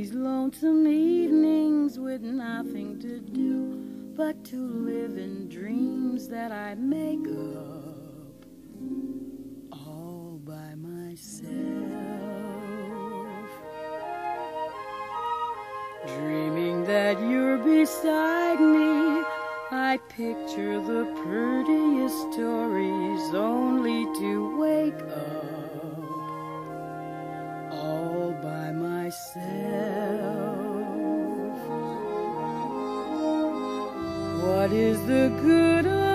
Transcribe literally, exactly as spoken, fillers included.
these lonesome evenings with nothing to do but to live in dreams that I make up all by myself. Dreaming that you're beside me, I picture the prettiest stories only to wake up all by myself. What is the good of